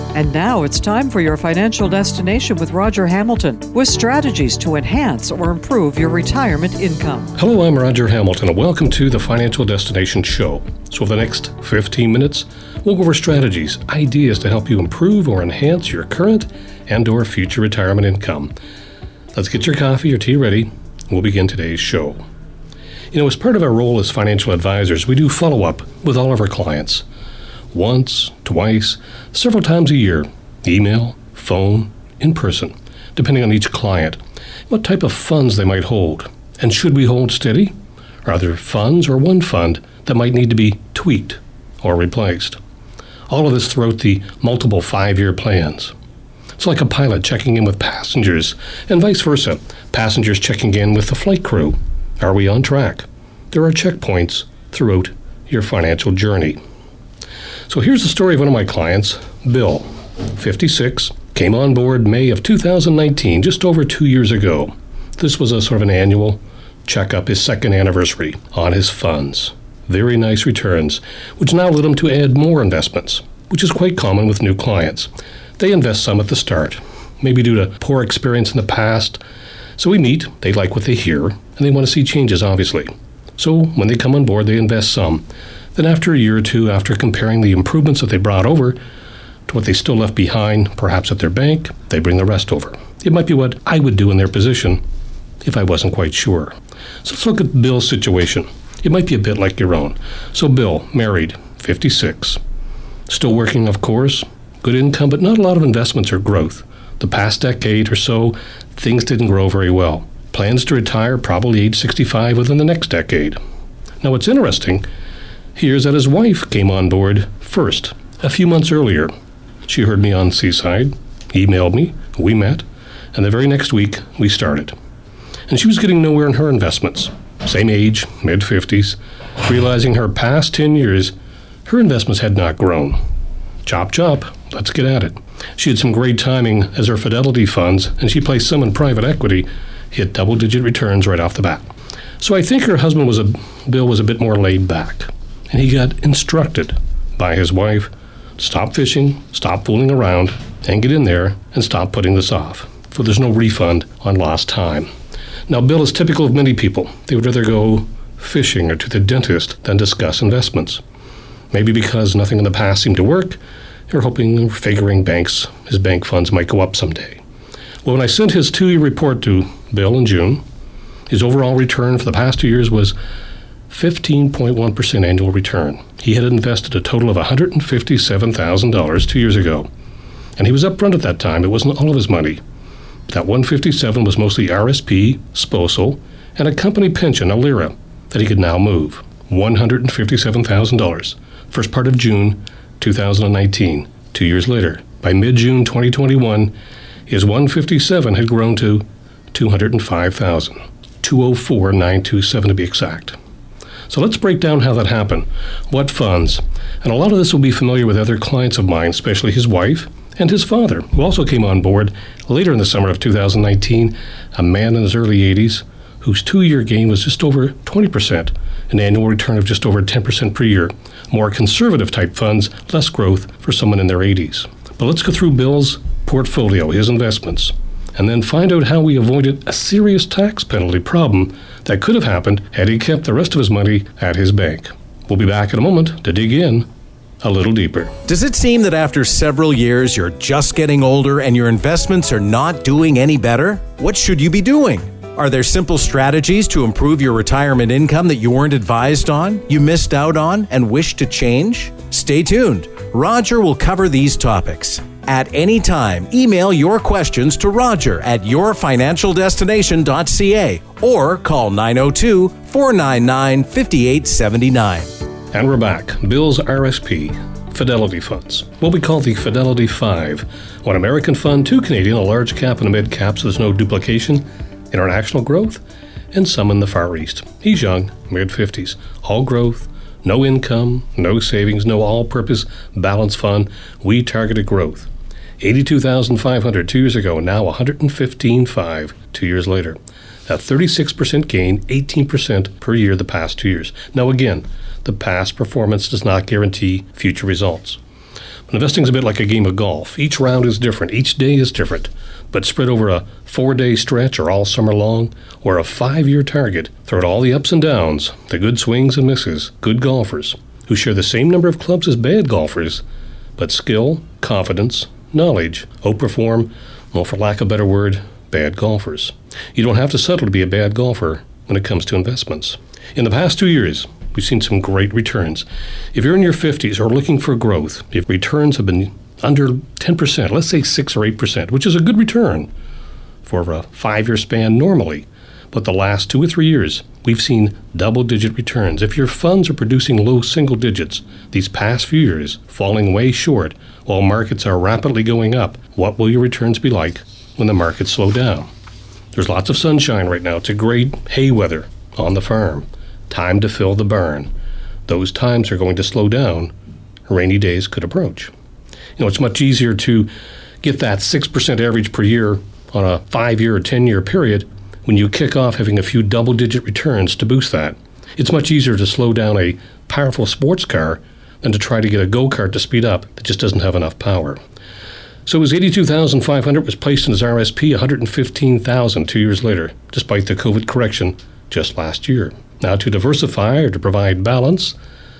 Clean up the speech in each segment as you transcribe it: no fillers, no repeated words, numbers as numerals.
And now it's time for your financial destination with Roger Hamilton, with strategies to enhance or improve your retirement income. Hello, I'm Roger Hamilton, and welcome to the Financial Destination Show. So for the next 15 minutes, we'll go over strategies, ideas to help you improve or enhance your current and or future retirement income. Let's get your coffee or tea ready, and we'll begin today's show. As part of our role as financial advisors, we do follow-up with all of our clients. Once, twice, several times a year, email, phone, in person, depending on each client, what type of funds they might hold, and should we hold steady? Are there funds or one fund that might need to be tweaked or replaced? All of this throughout the multiple 5-year plans. It's like a pilot checking in with passengers, and vice versa, passengers checking in with the flight crew. Are we on track? There are checkpoints throughout your financial journey. So here's the story of one of my clients, Bill, 56, came on board May of 2019, just over 2 years ago. This was a sort of an annual checkup, his second anniversary on his funds. Very nice returns, which now led him to add more investments, which is quite common with new clients. They invest some at the start, maybe due to poor experience in the past. So we meet, they like what they hear, and they want to see changes, obviously. So when they come on board, they invest some. Then after a year or two, after comparing the improvements that they brought over to what they still left behind, perhaps at their bank, they bring the rest over. It might be what I would do in their position if I wasn't quite sure. So let's look at Bill's situation. It might be a bit like your own. So Bill, married, 56. Still working, of course. Good income, but not a lot of investments or growth. The past decade or so, things didn't grow very well. Plans to retire probably age 65 within the next decade. Now what's interesting here is that his wife came on board first, a few months earlier. She heard me on Seaside, emailed me, we met, and the very next week we started. And she was getting nowhere in her investments. Same age, mid-50s, realizing her past 10 years, her investments had not grown. Chop, chop, let's get at it. She had some great timing as her Fidelity funds, and she placed some in private equity, hit double-digit returns right off the bat. So I think her husband Bill was a bit more laid back, and he got instructed by his wife, stop fishing, stop fooling around, and get in there and stop putting this off, for there's no refund on lost time. Now, Bill is typical of many people. They would rather go fishing or to the dentist than discuss investments. Maybe because nothing in the past seemed to work, they're hoping or figuring his bank funds might go up someday. Well, when I sent his 2-year report to Bill in June, his overall return for the past 2 years was 15.1% annual return. He had invested a total of $157,000 2 years ago. And he was upfront at that time. It wasn't all of his money. That $157,000 was mostly RSP, SPOSL, and a company pension, a LIRA, that he could now move. $157,000. First part of June 2019, 2 years later. By mid-June 2021, his $157,000 had grown to $205,000, $204,927 to be exact. So let's break down how that happened. What funds? And a lot of this will be familiar with other clients of mine, especially his wife and his father, who also came on board later in the summer of 2019, a man in his early 80s, whose 2-year gain was just over 20%, an annual return of just over 10% per year. More conservative type funds, less growth for someone in their 80s. But let's go through Bill's portfolio, his investments, and then find out how we avoided a serious tax penalty problem that could have happened had he kept the rest of his money at his bank. We'll be back in a moment to dig in a little deeper. Does it seem that after several years you're just getting older and your investments are not doing any better? What should you be doing? Are there simple strategies to improve your retirement income that you weren't advised on, you missed out on, and wish to change? Stay tuned. Roger will cover these topics. At any time, email your questions to Roger at yourfinancialdestination.ca or call 902-499-5879. And we're back. Bill's RSP, Fidelity funds, what we call the Fidelity 5. One American fund, 2 Canadian, a large cap and a mid cap, so there's no duplication, international growth, and some in the Far East. He's young, mid-50s, all growth, no income, no savings, no all-purpose balance fund. We targeted growth. $82,500 2 years ago, now $115,500 2 years later. A 36% gain, 18% per year the past 2 years. Now again, the past performance does not guarantee future results. Investing is a bit like a game of golf. Each round is different. Each day is different. But spread over a 4-day stretch or all summer long, or a 5-year target, throw out all the ups and downs, the good swings and misses, good golfers who share the same number of clubs as bad golfers, but skill, confidence, knowledge outperform, well, for lack of a better word, bad golfers. You don't have to settle to be a bad golfer when it comes to investments. In the past 2 years, we've seen some great returns. If you're in your 50s or looking for growth, if returns have been under 10%, let's say 6 or 8%, which is a good return for a 5-year span normally, but the last 2 or 3 years, we've seen double-digit returns. If your funds are producing low single digits these past few years, falling way short while markets are rapidly going up, what will your returns be like when the markets slow down? There's lots of sunshine right now. It's a great hay weather on the farm. Time to fill the barn. Those times are going to slow down. Rainy days could approach. It's much easier to get that 6% average per year on a 5-year or 10-year period when you kick off having a few double-digit returns to boost that. It's much easier to slow down a powerful sports car than to try to get a go-kart to speed up that just doesn't have enough power. So his $82,500 was placed in his RSP, $115,000 2 years later, despite the COVID correction just last year. Now, to diversify or to provide balance,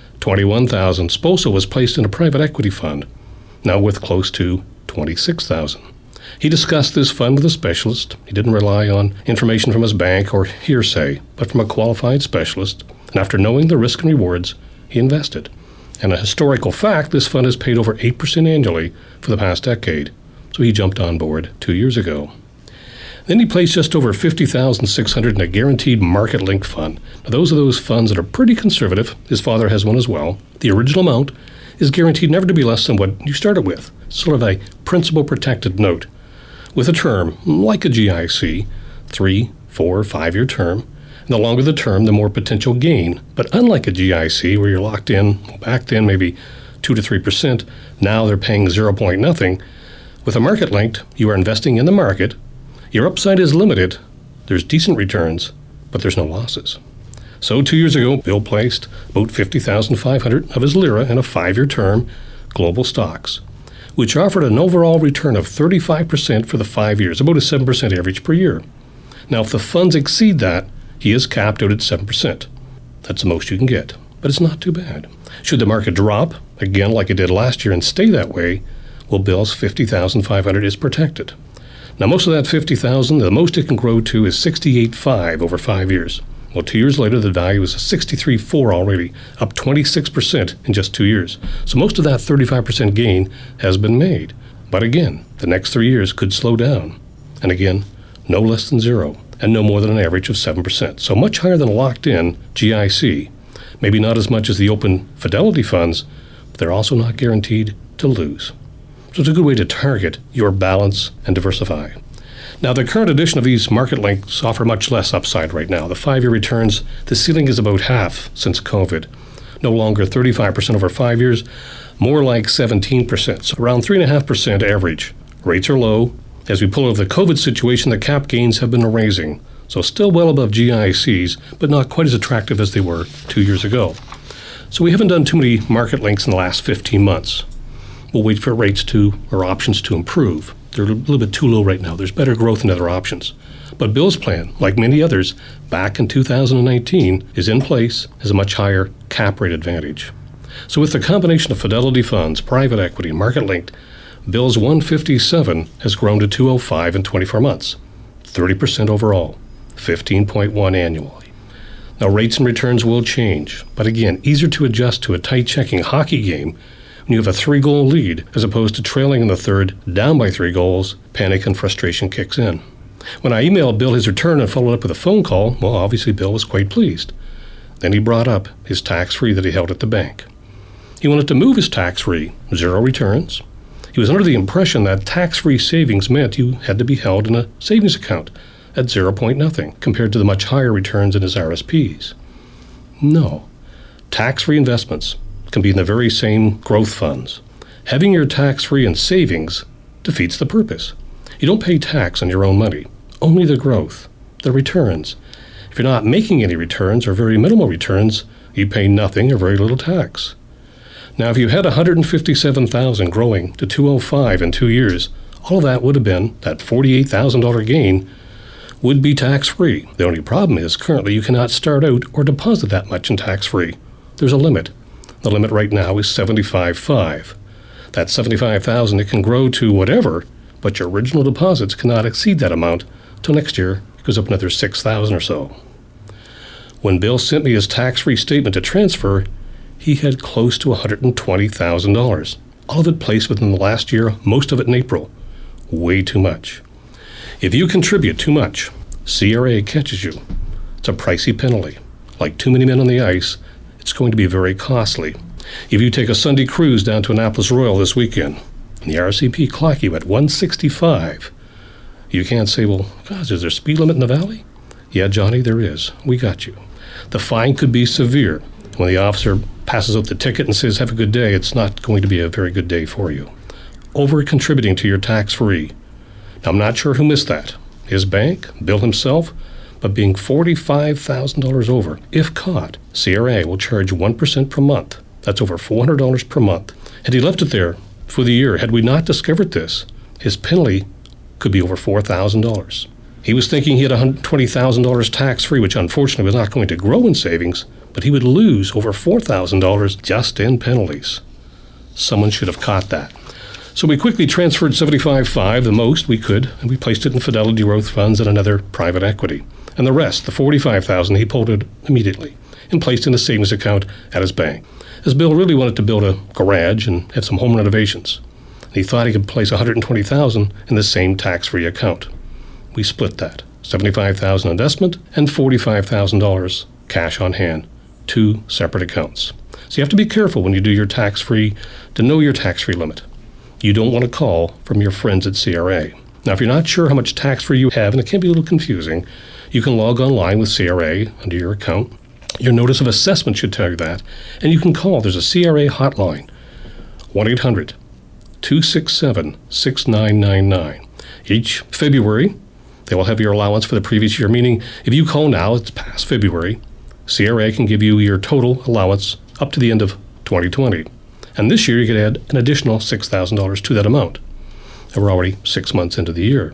$21,000 Sposo was placed in a private equity fund, now worth close to $26,000. He discussed this fund with a specialist. He didn't rely on information from his bank or hearsay, but from a qualified specialist. And after knowing the risk and rewards, he invested. And a historical fact, this fund has paid over 8% annually for the past decade. So he jumped on board 2 years ago. Then he placed just over $50,600 in a guaranteed market link fund. Now, those are those funds that are pretty conservative. His father has one as well. The original amount is guaranteed never to be less than what you started with, sort of a principal protected note, with a term like a GIC, 3, 4, 5-year term. And the longer the term, the more potential gain. But unlike a GIC, where you're locked in, back then maybe 2 to 3%, now they're paying 0 point nothing. With a market linked, you are investing in the market. Your upside is limited. There's decent returns, but there's no losses. So 2 years ago, Bill placed about $50,500 of his lira in a 5-year term, global stocks, which offered an overall return of 35% for the 5 years, about a 7% average per year. Now, if the funds exceed that, he is capped out at 7%. That's the most you can get, but it's not too bad. Should the market drop, again like it did last year, and stay that way, well, Bill's $50,500 is protected. Now, most of that $50,000, the most it can grow to is $68,500 over 5 years. Well, 2 years later, the value is $63,400 already, up 26% in just 2 years. So most of that 35% gain has been made. But again, the next 3 years could slow down. And again, no less than 0, and no more than an average of 7%. So much higher than a locked-in GIC. Maybe not as much as the open Fidelity funds, but they're also not guaranteed to lose. So it's a good way to target your balance and diversify. Now, the current edition of these market links offer much less upside right now. The 5-year returns, the ceiling is about half since COVID. No longer 35% over 5 years, more like 17%, so around 3.5% average. Rates are low. As we pull out of the COVID situation, the cap gains have been raising, so still well above GICs, but not quite as attractive as they were 2 years ago. So we haven't done too many market links in the last 15 months. We'll wait for rates or options to improve. They're a little bit too low right now. There's better growth in other options. But Bill's plan, like many others, back in 2019, is in place as a much higher cap rate advantage. So with the combination of Fidelity funds, private equity, market linked, Bill's 157 has grown to 205 in 24 months, 30% overall, 15.1 annually. Now, rates and returns will change, but again, easier to adjust to a tight checking hockey game when you have a 3-goal lead as opposed to trailing in the third, down by 3 goals, panic and frustration kicks in. When I emailed Bill his return and followed up with a phone call, well, obviously Bill was quite pleased. Then he brought up his tax-free that he held at the bank. He wanted to move his tax-free, 0 returns. He was under the impression that tax-free savings meant you had to be held in a savings account at 0 point nothing compared to the much higher returns in his RSPs. No. Tax-free investments can be in the very same growth funds. Having your tax-free in savings defeats the purpose. You don't pay tax on your own money, only the growth, the returns. If you're not making any returns or very minimal returns, you pay nothing or very little tax. Now, if you had $157,000 growing to $205,000 in 2 years, all of that would have been, that $48,000 gain would be tax-free. The only problem is currently you cannot start out or deposit that much in tax-free. There's a limit. The limit right now is $75,500. That $75,000, it can grow to whatever, but your original deposits cannot exceed that amount till next year. It goes up another $6,000 or so. When Bill sent me his tax-free statement to transfer, he had close to $120,000. All of it placed within the last year, most of it in April. Way too much. If you contribute too much, CRA catches you. It's a pricey penalty. Like too many men on the ice, it's going to be very costly. If you take a Sunday cruise down to Annapolis Royal this weekend, and the RCP clock you at 165, you can't say, well, gosh, is there a speed limit in the valley? Yeah, Johnny, there is. We got you. The fine could be severe. When the officer passes out the ticket and says, have a good day, it's not going to be a very good day for you. Over-contributing to your tax-free. Now, I'm not sure who missed that. His bank, Bill himself, but being $45,000 over, if caught, CRA will charge 1% per month. That's over $400 per month. Had he left it there for the year, had we not discovered this, his penalty could be over $4,000. He was thinking he had $120,000 tax-free, which unfortunately was not going to grow in savings, but he would lose over $4,000 just in penalties. Someone should have caught that. So we quickly transferred $75,500, the most we could, and we placed it in Fidelity Growth Funds and another private equity. And the rest, the $45,000, he pulled it immediately and placed in a savings account at his bank. As Bill really wanted to build a garage and have some home renovations. And he thought he could place $120,000 in the same tax-free account. We split that, $75,000 investment and $45,000 cash on hand, 2 separate accounts. So you have to be careful when you do your tax-free to know your tax-free limit. You don't want to call from your friends at CRA. Now, if you're not sure how much tax-free you have, and it can be a little confusing, you can log online with CRA under your account. Your notice of assessment should tell you that, and you can call. There's a CRA hotline, 1-800-267-6999. Each February, they will have your allowance for the previous year, meaning if you call now, it's past February, CRA can give you your total allowance up to the end of 2020. And this year, you could add an additional $6,000 to that amount. And we're already 6 months into the year.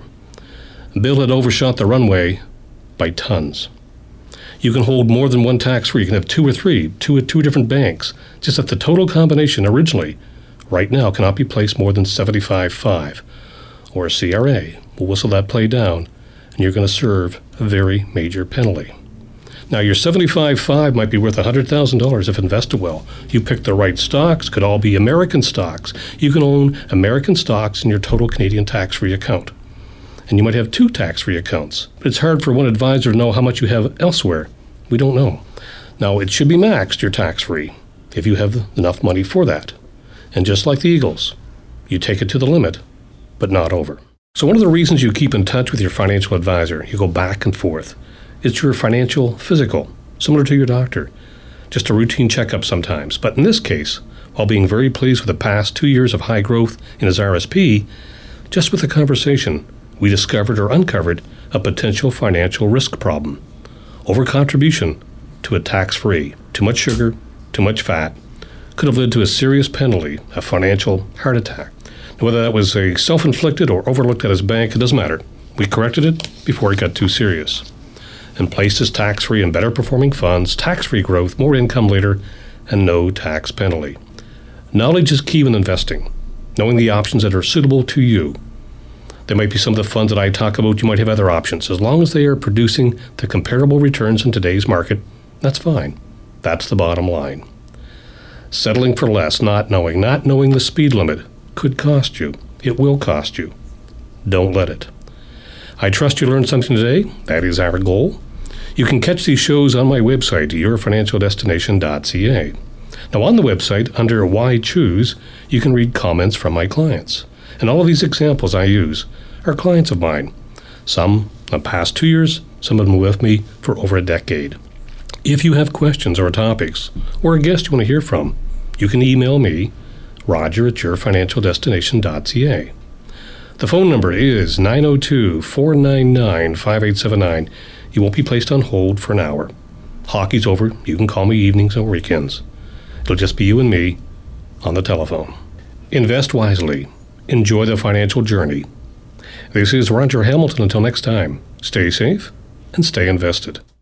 Bill had overshot the runway by tons. You can hold more than one tax-free. You can have 2 or 3, two at 2 different banks. Just that the total combination originally, right now, cannot be placed more than $75,500. Or CRA will whistle that play down, and you're going to serve a very major penalty. Now, your $75,500 might be worth $100,000 if invested well. You pick the right stocks, could all be American stocks. You can own American stocks in your total Canadian tax-free account. And you might have 2 tax-free accounts. But it's hard for one advisor to know how much you have elsewhere. We don't know. Now, it should be maxed, your tax-free, if you have enough money for that. And just like the Eagles, you take it to the limit, but not over. So one of the reasons you keep in touch with your financial advisor, you go back and forth, it's your financial physical, similar to your doctor. Just a routine checkup sometimes. But in this case, while being very pleased with the past 2 years of high growth in his RSP, just with the conversation, we discovered or uncovered a potential financial risk problem. Overcontribution to a tax-free, too much sugar, too much fat, could have led to a serious penalty, a financial heart attack. Now, whether that was a self-inflicted or overlooked at his bank, it doesn't matter. We corrected it before it got too serious. And placed his tax-free and better-performing funds, tax-free growth, more income later, and no tax penalty. Knowledge is key when investing, knowing the options that are suitable to you. There might be some of the funds that I talk about, you might have other options. As long as they are producing the comparable returns in today's market, that's fine. That's the bottom line. Settling for less, not knowing the speed limit could cost you. It will cost you. Don't let it. I trust you learned something today. That is our goal. You can catch these shows on my website, yourfinancialdestination.ca. Now, on the website, under Why Choose, you can read comments from my clients. And all of these examples I use are clients of mine. Some the past 2 years, some of them with me for over a decade. If you have questions or topics, or a guest you want to hear from, you can email me, roger@yourfinancialdestination.ca. The phone number is 902-499-5879. You won't be placed on hold for an hour. Hockey's over. You can call me evenings or weekends. It'll just be you and me on the telephone. Invest wisely. Enjoy the financial journey. This is Roger Hamilton. Until next time, stay safe and stay invested.